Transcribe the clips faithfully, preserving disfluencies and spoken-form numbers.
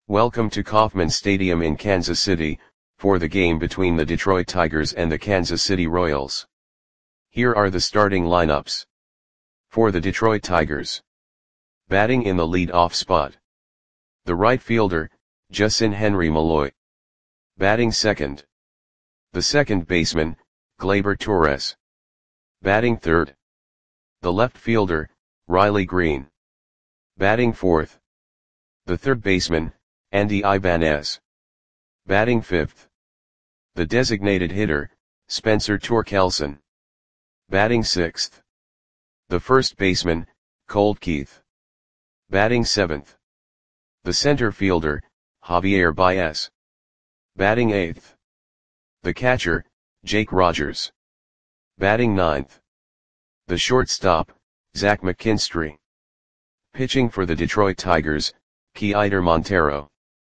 Welcome to Kauffman Stadium in Kansas City, for the game between the Detroit Tigers and the Kansas City Royals. Here are the starting lineups. For the Detroit Tigers. Batting in the lead-off spot. The right fielder, Justin Henry Malloy. Batting second. The second baseman, Gleyber Torres. Batting third. The left fielder, Riley Greene. Batting fourth. The third baseman, Andy Ibanez. Batting fifth. The designated hitter, Spencer Torkelson. Batting sixth. The first baseman, Colt Keith. Batting seventh. The center fielder, Javier Baez. Batting eighth. The catcher, Jake Rogers. Batting ninth. The shortstop, Zach McKinstry. Pitching for the Detroit Tigers, Keider Montero.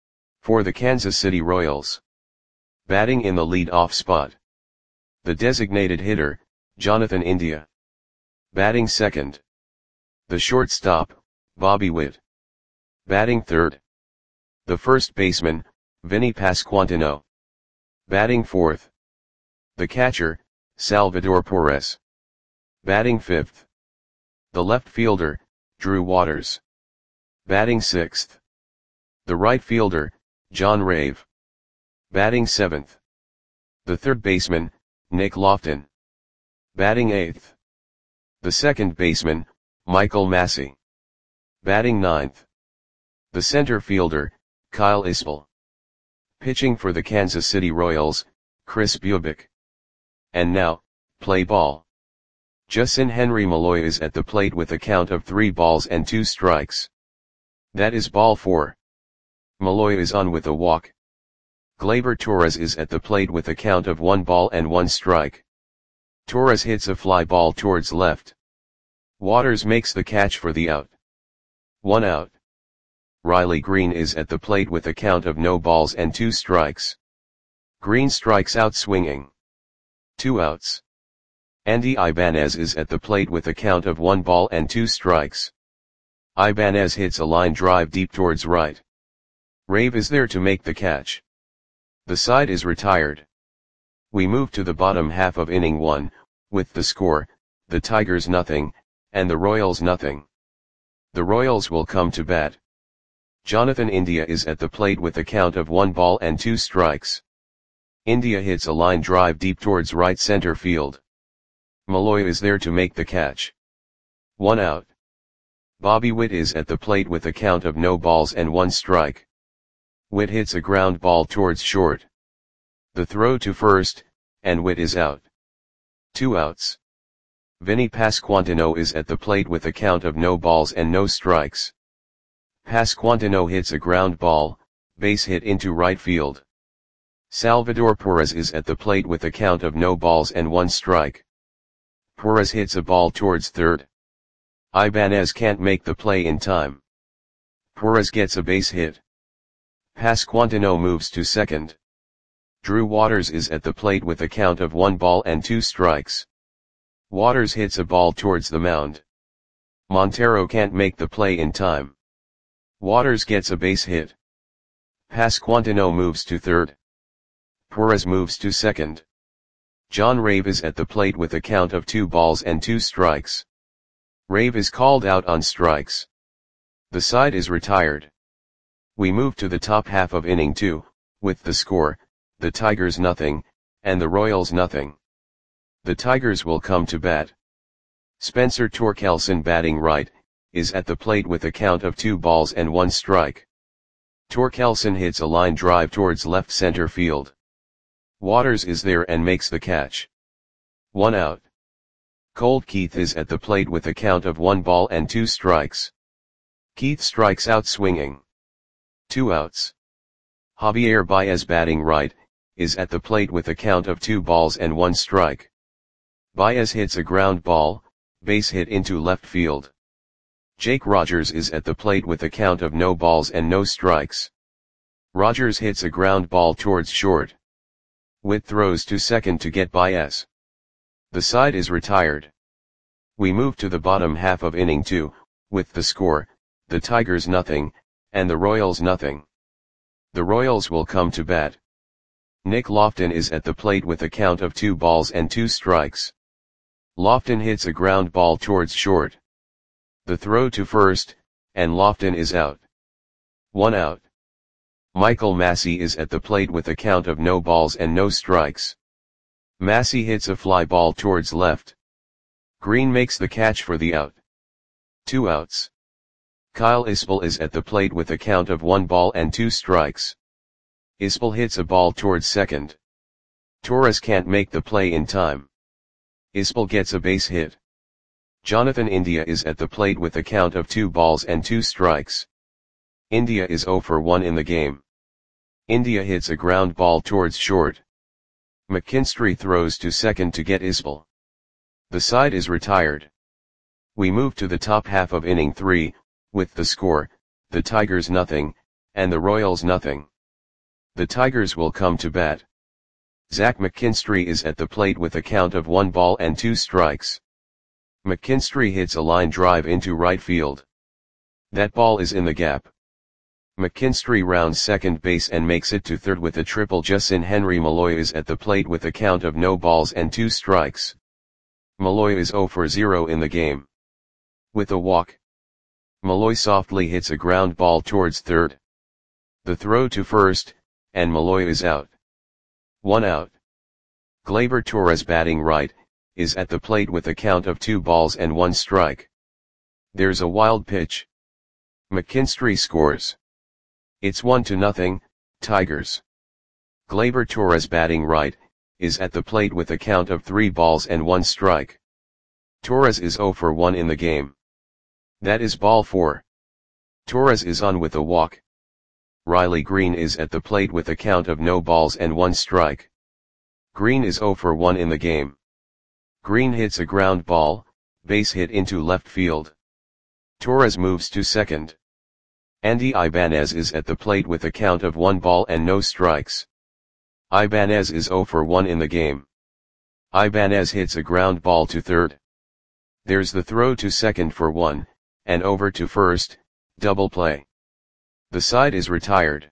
For the Kansas City Royals. Batting in the lead-off spot. The designated hitter, Jonathan India. Batting second. The shortstop, Bobby Witt. Batting third. The first baseman, Vinny Pasquantino. Batting fourth. The catcher, Salvador Perez. Batting fifth. The left fielder, Drew Waters. Batting sixth. The right fielder, John Rave. Batting seventh. The third baseman, Nick Lofton. Batting eighth. The second baseman, Michael Massey. Batting ninth. The center fielder, Kyle Isbell. Pitching for the Kansas City Royals, Kris Bubic. And now, play ball. Justin Henry Malloy is at the plate with a count of three balls and two strikes. That is ball four. Malloy is on with a walk. Gleyber Torres is at the plate with a count of one ball and one strike. Torres hits a fly ball towards left. Waters makes the catch for the out. One out. Riley Greene is at the plate with a count of no balls and two strikes. Greene strikes out swinging. Two outs. Andy Ibanez is at the plate with a count of one ball and two strikes. Ibanez hits a line drive deep towards right. Rave is there to make the catch. The side is retired. We move to the bottom half of inning one, with the score, the Tigers nothing, and the Royals nothing. The Royals will come to bat. Jonathan India is at the plate with a count of one ball and two strikes. India hits a line drive deep towards right center field. Malloy is there to make the catch. One out. Bobby Witt is at the plate with a count of no balls and one strike. Witt hits a ground ball towards short. The throw to first, and Witt is out. Two outs. Vinny Pasquantino is at the plate with a count of no balls and no strikes. Pasquantino hits a ground ball, base hit into right field. Salvador Perez is at the plate with a count of no balls and one strike. Perez hits a ball towards third. Ibanez can't make the play in time. Perez gets a base hit. Pasquantino moves to second. Drew Waters is at the plate with a count of one ball and two strikes. Waters hits a ball towards the mound. Montero can't make the play in time. Waters gets a base hit. Pasquantino moves to third. Perez moves to second. John Rave is at the plate with a count of two balls and two strikes. Rave is called out on strikes. The side is retired. We move to the top half of inning two, with the score, the Tigers nothing, and the Royals nothing. The Tigers will come to bat. Spencer Torkelson, batting right, is at the plate with a count of two balls and one strike. Torkelson hits a line drive towards left center field. Waters is there and makes the catch. One out. Colt Keith is at the plate with a count of one ball and two strikes. Keith strikes out swinging. Two outs. Javier Baez, batting right, is at the plate with a count of two balls and one strike. Baez hits a ground ball, base hit into left field. Jake Rogers is at the plate with a count of no balls and no strikes. Rogers hits a ground ball towards short. Witt throws to second to get Baez. The side is retired. We move to the bottom half of inning two, with the score, the Tigers nothing, and the Royals nothing. The Royals will come to bat. Nick Lofton is at the plate with a count of two balls and two strikes. Lofton hits a ground ball towards short. The throw to first, and Lofton is out. One out. Michael Massey is at the plate with a count of no balls and no strikes. Massey hits a fly ball towards left. Green makes the catch for the out. Two outs. Kyle Isbell is at the plate with a count of one ball and two strikes. Isbell hits a ball towards second. Torres can't make the play in time. Isbell gets a base hit. Jonathan India is at the plate with a count of two balls and two strikes. India is oh for one in the game. India hits a ground ball towards short. McKinstry throws to second to get Isbell. The side is retired. We move to the top half of inning three, with the score, the Tigers nothing, and the Royals nothing. The Tigers will come to bat. Zach McKinstry is at the plate with a count of one ball and two strikes. McKinstry hits a line drive into right field. That ball is in the gap. McKinstry rounds second base and makes it to third with a triple. Justin Henry Malloy is at the plate with a count of no balls and two strikes. Malloy is oh for zero in the game. With a walk, Malloy softly hits a ground ball towards third. The throw to first, and Malloy is out. One out. Gleyber Torres, batting right, is at the plate with a count of two balls and one strike. There's a wild pitch. McKinstry scores. It's one to nothing, Tigers. Gleyber Torres, batting right, is at the plate with a count of three balls and one strike. Torres is oh for one in the game. That is ball four. Torres is on with a walk. Riley Green is at the plate with a count of no balls and one strike. Green is oh for one in the game. Green hits a ground ball, base hit into left field. Torres moves to second. Andy Ibanez is at the plate with a count of one ball and no strikes. Ibanez is oh for one in the game. Ibanez hits a ground ball to third. There's the throw to second for one, and over to first, double play. The side is retired.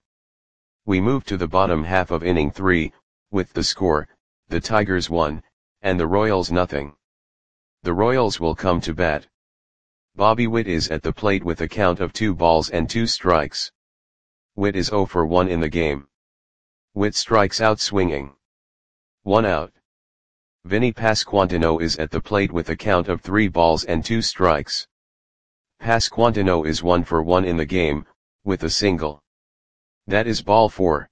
We move to the bottom half of inning three, with the score, the Tigers one, and the Royals nothing. The Royals will come to bat. Bobby Witt is at the plate with a count of two balls and two strikes. Witt is oh for one in the game. Witt strikes out swinging. One out. Vinny Pasquantino is at the plate with a count of three balls and two strikes. Pasquantino is one for one in the game, with a single. That is ball four.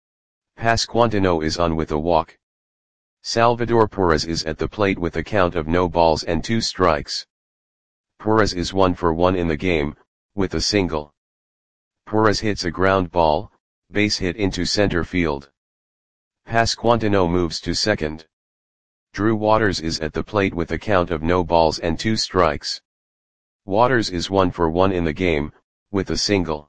Pasquantino is on with a walk. Salvador Perez is at the plate with a count of no balls and two strikes. Perez is one for one in the game, with a single. Perez hits a ground ball, base hit into center field. Pasquantino moves to second. Drew Waters is at the plate with a count of no balls and two strikes. Waters is one for one in the game, with a single.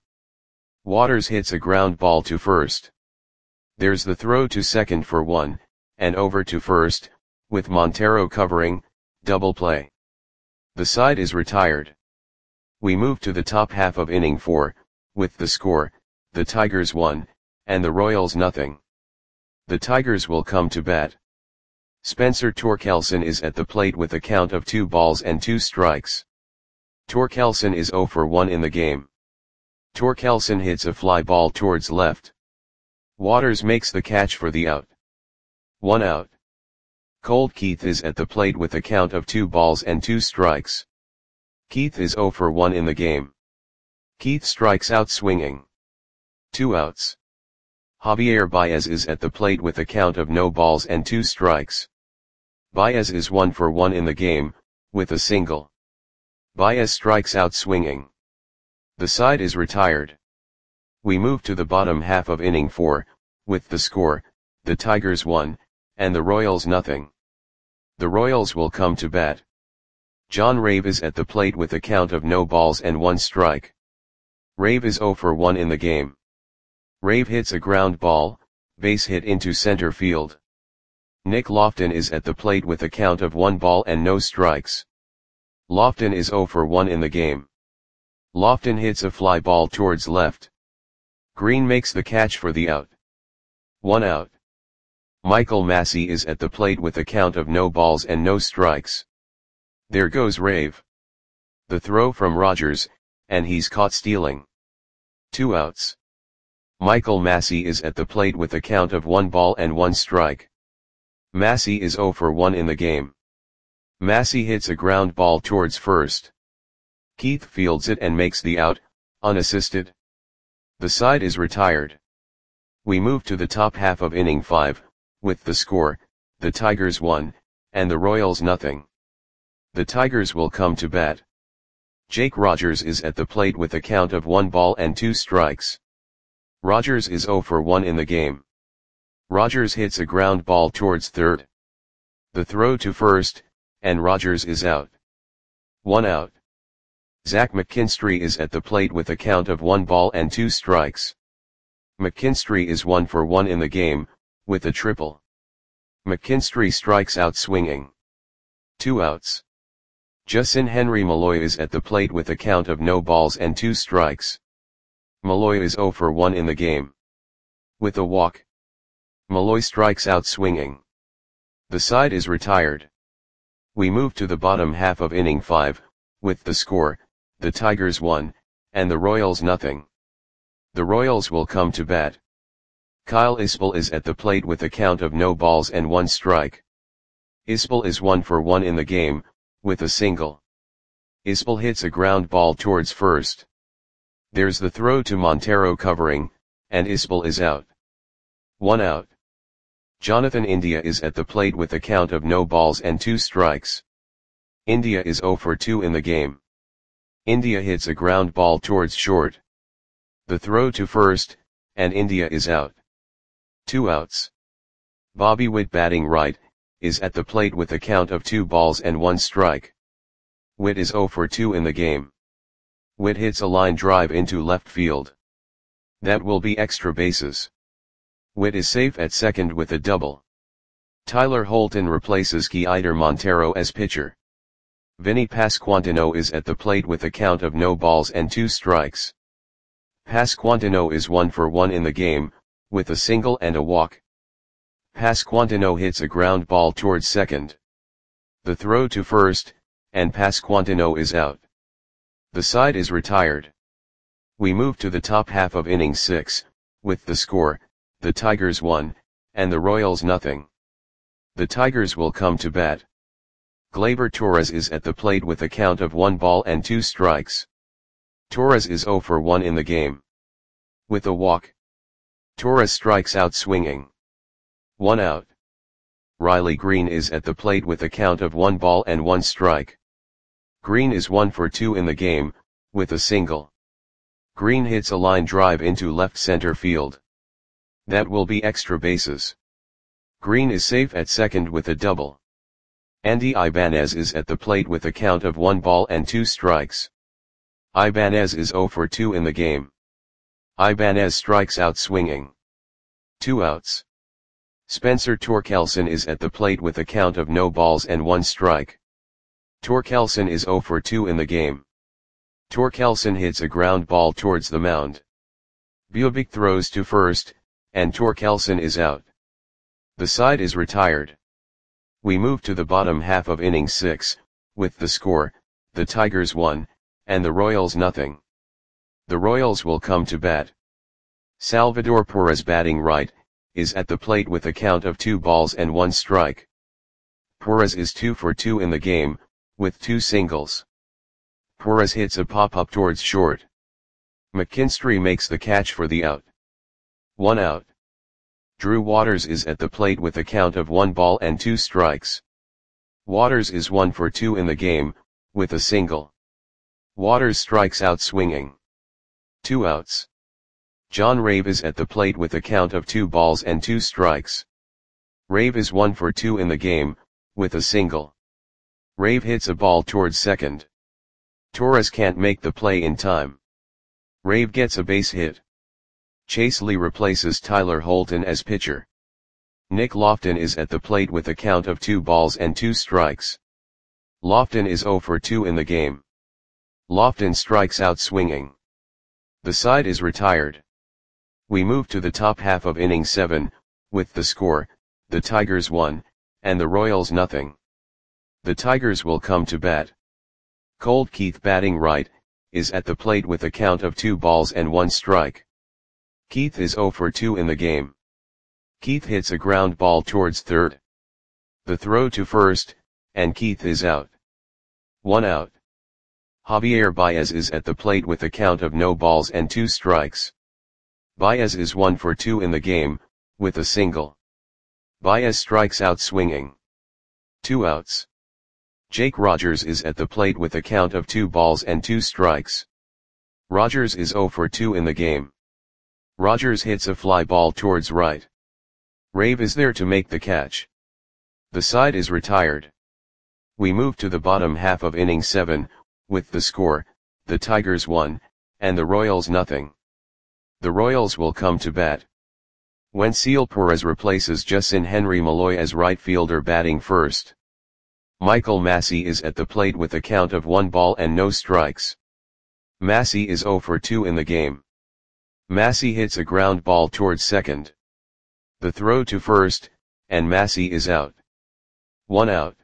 Waters hits a ground ball to first. There's the throw to second for one, and over to first, with Montero covering, double play. The side is retired. We move to the top half of inning four, with the score, the Tigers one, and the Royals nothing. The Tigers will come to bat. Spencer Torkelson is at the plate with a count of two balls and two strikes. Torkelson is oh for one in the game. Torkelson hits a fly ball towards left. Waters makes the catch for the out. One out. Colt Keith is at the plate with a count of two balls and two strikes. Keith is oh for one in the game. Keith strikes out swinging. Two outs. Javier Baez is at the plate with a count of no balls and two strikes. Baez is one for one in the game, with a single. Baez strikes out swinging. The side is retired. We move to the bottom half of inning four, with the score, the Tigers one, and the Royals nothing. The Royals will come to bat. John Rave is at the plate with a count of no balls and one strike. Rave is oh for one in the game. Rave hits a ground ball, base hit into center field. Nick Lofton is at the plate with a count of one ball and no strikes. Lofton is oh for one in the game. Lofton hits a fly ball towards left. Green makes the catch for the out. One out. Michael Massey is at the plate with a count of no balls and no strikes. There goes Rave. The throw from Rogers, and he's caught stealing. Two outs. Michael Massey is at the plate with a count of one ball and one strike. Massey is oh for one in the game. Massey hits a ground ball towards first. Keith fields it and makes the out, unassisted. The side is retired. We move to the top half of inning five, with the score, the Tigers one, and the Royals nothing. The Tigers will come to bat. Jake Rogers is at the plate with a count of one ball and two strikes. Rogers is oh for one in the game. Rogers hits a ground ball towards third. The throw to first, and Rogers is out. One out. Zach McKinstry is at the plate with a count of one ball and two strikes. McKinstry is one for one in the game, with a triple. McKinstry strikes out swinging. Two outs. Justin Henry Malloy is at the plate with a count of no balls and two strikes. Malloy is oh for one in the game. With a walk. Malloy strikes out swinging. The side is retired. We move to the bottom half of inning five, with the score, the Tigers one, and the Royals nothing. The Royals will come to bat. Kyle Isbell is at the plate with a count of no balls and one strike. Isbell is one for one in the game, with a single. Isbell hits a ground ball towards first. There's the throw to Montero covering, and Isbell is out. One out. Jonathan India is at the plate with a count of no balls and two strikes. India is oh for two in the game. India hits a ground ball towards short. The throw to first, and India is out. Two outs. Bobby Witt batting right, is at the plate with a count of two balls and one strike. Witt is oh for two in the game. Witt hits a line drive into left field. That will be extra bases. Witt is safe at second with a double. Tyler Holton replaces Keider Montero as pitcher. Vinny Pasquantino is at the plate with a count of no balls and two strikes. Pasquantino is one for one in the game, with a single and a walk. Pasquantino hits a ground ball towards second. The throw to first, and Pasquantino is out. The side is retired. We move to the top half of inning six, with the score, the Tigers one, and the Royals nothing. The Tigers will come to bat. Gleyber Torres is at the plate with a count of one ball and two strikes. Torres is oh for one in the game. With a walk. Torres strikes out swinging. One out. Riley Green is at the plate with a count of one ball and one strike. Green is one for two in the game, with a single. Green hits a line drive into left center field. That will be extra bases. Green is safe at second with a double. Andy Ibanez is at the plate with a count of one ball and two strikes. Ibanez is oh for two in the game. Ibanez strikes out swinging. Two outs. Spencer Torkelson is at the plate with a count of no balls and one strike. Torkelson is oh for two in the game. Torkelson hits a ground ball towards the mound. Bubic throws to first, and Torkelson is out. The side is retired. We move to the bottom half of inning six, with the score, the Tigers one, and the Royals nothing. The Royals will come to bat. Salvador Perez batting right, is at the plate with a count of two balls and one strike. Perez is two for two in the game, with two singles. Perez hits a pop-up towards short. McKinstry makes the catch for the out. One out. Drew Waters is at the plate with a count of one ball and two strikes. Waters is one for two in the game, with a single. Waters strikes out swinging. Two outs. John Rave is at the plate with a count of two balls and two strikes. Rave is one for two in the game, with a single. Rave hits a ball towards second. Torres can't make the play in time. Rave gets a base hit. Chase Lee replaces Tyler Holton as pitcher. Nick Lofton is at the plate with a count of two balls and two strikes. Lofton is oh for two in the game. Lofton strikes out swinging. The side is retired. We move to the top half of inning seven, with the score, the Tigers one, and the Royals nothing. The Tigers will come to bat. Colt Keith, batting right, is at the plate with a count of two balls and one strike. Keith is oh for two in the game. Keith hits a ground ball towards third. The throw to first, and Keith is out. One out. Javier Baez is at the plate with a count of no balls and two strikes. Baez is one for two in the game, with a single. Baez strikes out swinging. Two outs. Jake Rogers is at the plate with a count of two balls and two strikes. Rogers is oh for two in the game. Rogers hits a fly ball towards right. Rave is there to make the catch. The side is retired. We move to the bottom half of inning seven, with the score, the Tigers one, and the Royals nothing. The Royals will come to bat. Wenceel Perez replaces Justin Henry Malloy as right fielder, batting first. Michael Massey is at the plate with a count of one ball and no strikes. Massey is oh for two in the game. Massey hits a ground ball towards second. The throw to first, and Massey is out. One out.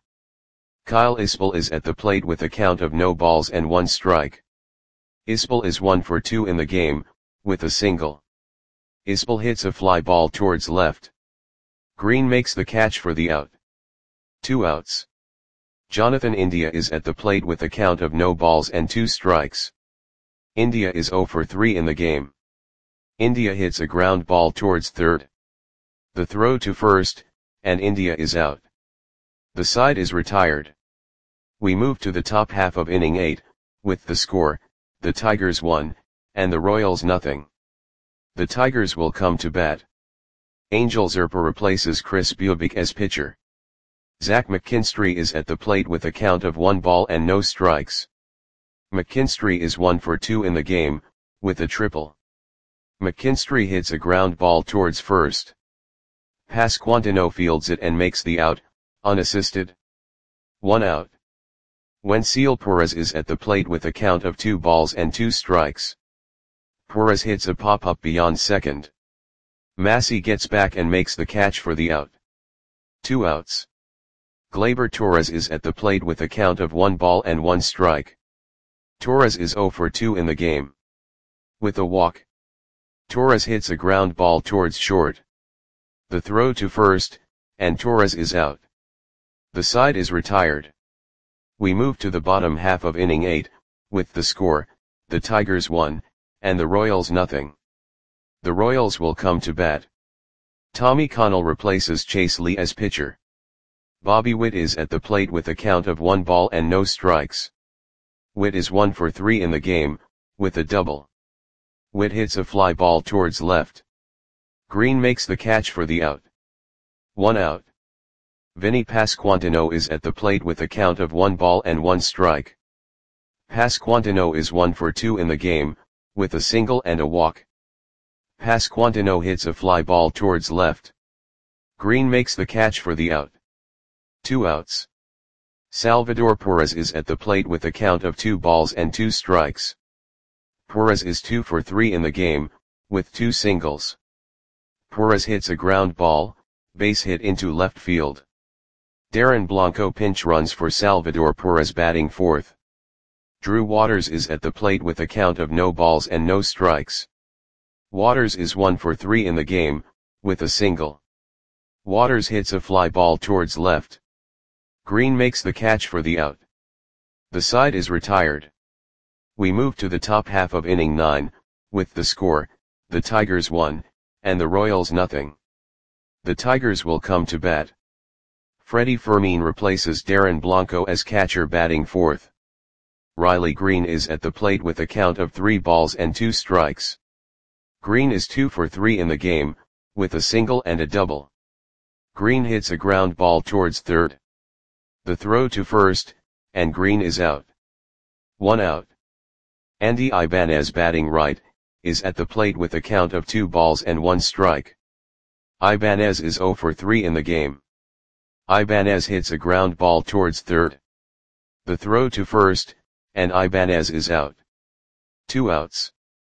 Kyle Isbell is at the plate with a count of no balls and one strike. Isbell is one for two in the game, with a single. Isbell hits a fly ball towards left. Green makes the catch for the out. Two outs. Jonathan India is at the plate with a count of no balls and two strikes. India is oh for three in the game. India hits a ground ball towards third. The throw to first, and India is out. The side is retired. We move to the top half of inning eight, with the score, the Tigers one, and the Royals nothing. The Tigers will come to bat. Angel Zerpa replaces Chris Bubic as pitcher. Zach McKinstry is at the plate with a count of one ball and no strikes. McKinstry is one for two in the game, with a triple. McKinstry hits a ground ball towards first. Pasquantino fields it and makes the out, unassisted. One out. Wenceel Perez is at the plate with a count of two balls and two strikes. Perez hits a pop-up beyond second. Massey gets back and makes the catch for the out. Two outs. Gleyber Torres is at the plate with a count of one ball and one strike. Torres is oh for two in the game. With a walk. Torres hits a ground ball towards short. The throw to first, and Torres is out. The side is retired. We move to the bottom half of inning eight, with the score, the Tigers one, and the Royals nothing. The Royals will come to bat. Tommy Connell replaces Chase Lee as pitcher. Bobby Witt is at the plate with a count of one ball and no strikes. Witt is one for three in the game, with a double. Witt hits a fly ball towards left. Green makes the catch for the out. One out. Vinny Pasquantino is at the plate with a count of one ball and one strike. Pasquantino is one for two in the game, with a single and a walk. Pasquantino hits a fly ball towards left. Green makes the catch for the out. Two outs. Salvador Perez is at the plate with a count of two balls and two strikes. Perez is two for three in the game, with two singles. Perez hits a ground ball, base hit into left field. Darren Blanco pinch runs for Salvador Perez, batting fourth. Drew Waters is at the plate with a count of no balls and no strikes. Waters is one for three in the game, with a single. Waters hits a fly ball towards left. Green makes the catch for the out. The side is retired. We move to the top half of inning nine, with the score, the Tigers one, and the Royals nothing. The Tigers will come to bat. Freddie Fermin replaces Darren Blanco as catcher, batting fourth. Riley Green is at the plate with a count of three balls and two strikes. Green is two for three in the game, with a single and a double. Green hits a ground ball towards third. The throw to first, and Green is out. One out. Andy Ibanez, batting right, is at the plate with a count of two balls and one strike. Ibanez is oh for three in the game. Ibanez hits a ground ball towards third. The throw to first, and Ibanez is out. Two outs.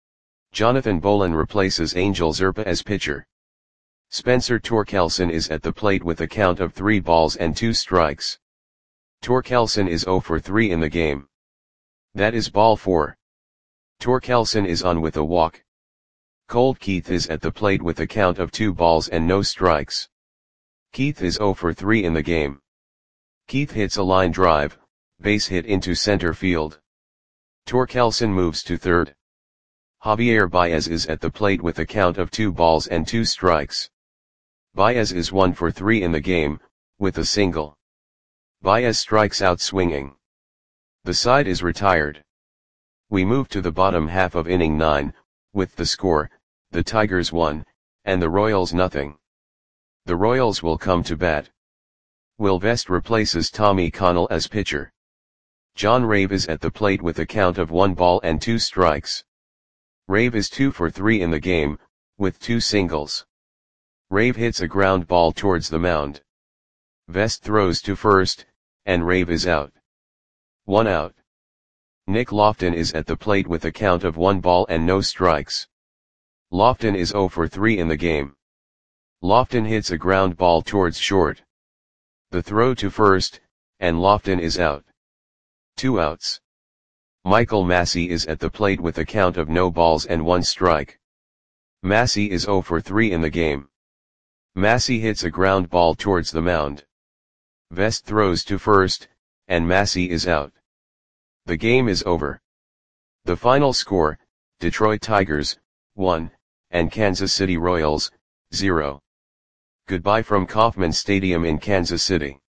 Jonathan Bolin replaces Angel Zerpa as pitcher. Spencer Torkelson is at the plate with a count of three balls and two strikes. Torkelson is zero for three in the game. That is ball four. Torkelson is on with a walk. Colt Keith is at the plate with a count of two balls and no strikes. Keith is zero for three in the game. Keith hits a line drive, base hit into center field. Torkelson moves to third. Javier Baez is at the plate with a count of two balls and two strikes. Baez is one for three in the game, with a single. Baez strikes out swinging. The side is retired. We move to the bottom half of inning nine, with the score, the Tigers one, and the Royals nothing. The Royals will come to bat. Will Vest replaces Tommy Connell as pitcher. John Rave is at the plate with a count of one ball and two strikes. Rave is two for three in the game, with two singles. Rave hits a ground ball towards the mound. Vest throws to first, and Rave is out. One out. Nick Lofton is at the plate with a count of one ball and no strikes. Lofton is zero for three in the game. Lofton hits a ground ball towards short. The throw to first, and Lofton is out. Two outs. Michael Massey is at the plate with a count of no balls and one strike. Massey is zero for three in the game. Massey hits a ground ball towards the mound. Vest throws to first, and Massey is out. The game is over. The final score, Detroit Tigers, one, and Kansas City Royals, zero. Goodbye from Kauffman Stadium in Kansas City.